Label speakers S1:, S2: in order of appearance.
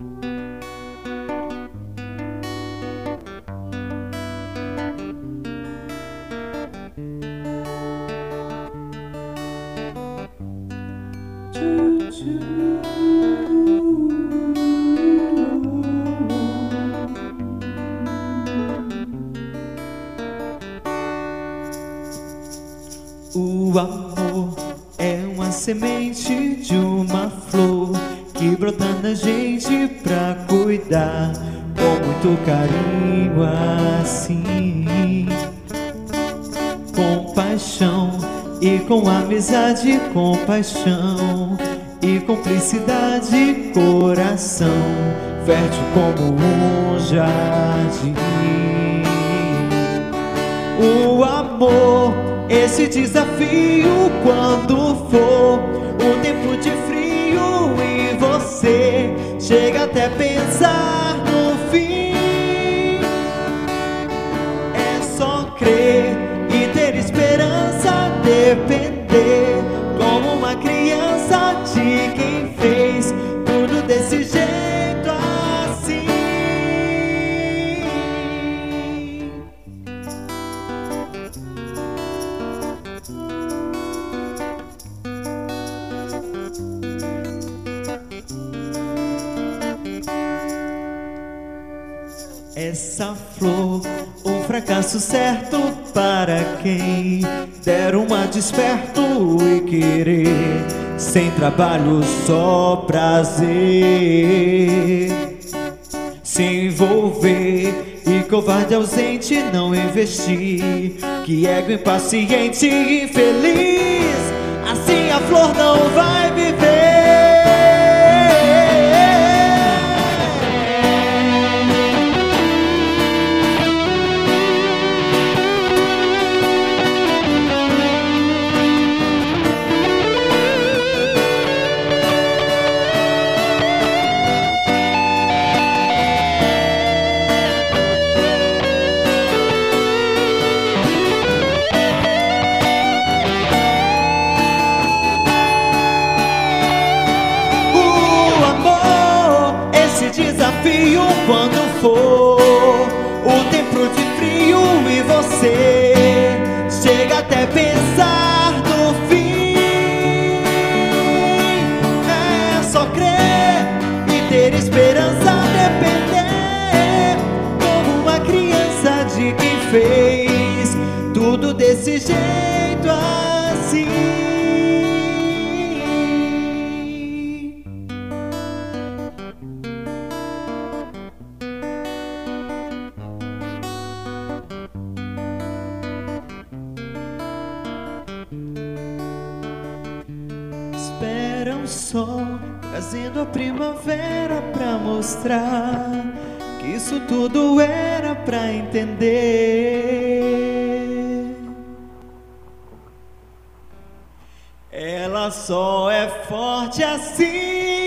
S1: O amor é uma semente de uma flor que brota na gente pra cuidar com muito carinho assim, com paixão e com amizade, com paixão e cumplicidade, coração fértil como um jardim. O amor, esse desafio, quando for um tempo de frio e você chega até pensar no fim, é só crer e ter esperança, depender como uma criança de quem fez tudo desse jeito assim. Essa flor, um fracasso certo para quem der uma desperto e querer, sem trabalho só prazer, se envolver e covarde ausente não investir, que ego impaciente e infeliz, assim a flor não vai viver. Desafio quando for o tempo de frio e você chega até pensar no fim, é só crer e ter esperança, depender como uma criança de quem fez tudo desse jeito assim. Espera o sol trazendo a primavera pra mostrar que isso tudo era pra entender. Ela só é forte assim.